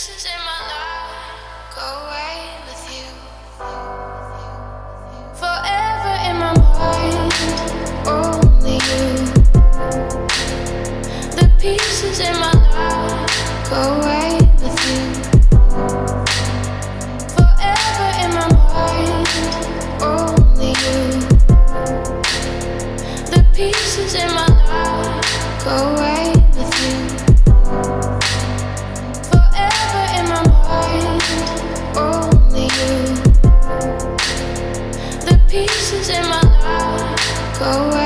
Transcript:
pieces in my life go away with you. Forever in my mind, only you. The pieces in my life go away with you. Forever in my mind, only you. The pieces in my life go away with you. Forever in my mind, only you. The pieces in my life go away.